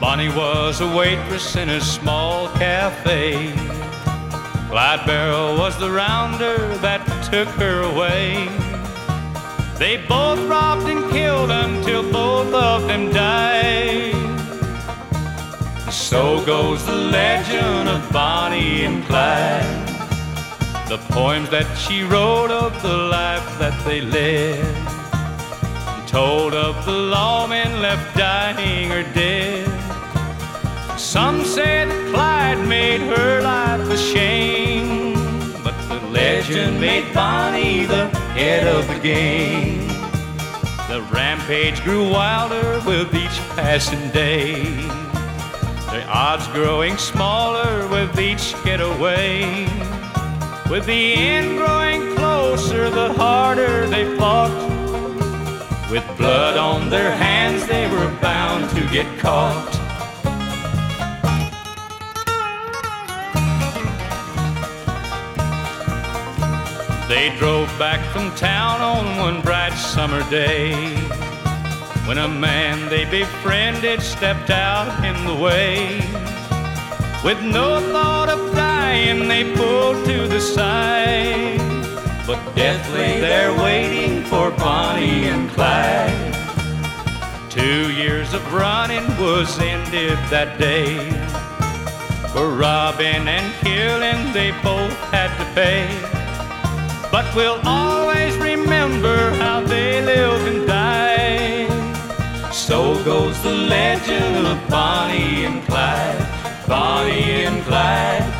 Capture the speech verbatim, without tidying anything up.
Bonnie was a waitress in a small cafe. Clyde Barrow was the rounder that took her away. They both robbed and killed until both of them died. So goes the legend of Bonnie and Clyde, the poems that she wrote of the life that they led, told of the lawmen left dying or dead. Some say that Clyde made her life a shame, but the legend made Bonnie the head of the game. The rampage grew wilder with each passing day, the odds growing smaller with each getaway. With the end growing closer, the harder they fought. With blood on their hands, they were bound to get caught. They drove back from town on one bright summer day, when a man they befriended stepped out in the way. With no thought of dying, they pulled to the side, but death lay there waiting for Bonnie and Clyde. Two years of running was ended that day. For robbing and killing they both had to pay, but we'll always remember how they lived and died. So goes the legend of Bonnie and Clyde, Bonnie and Clyde,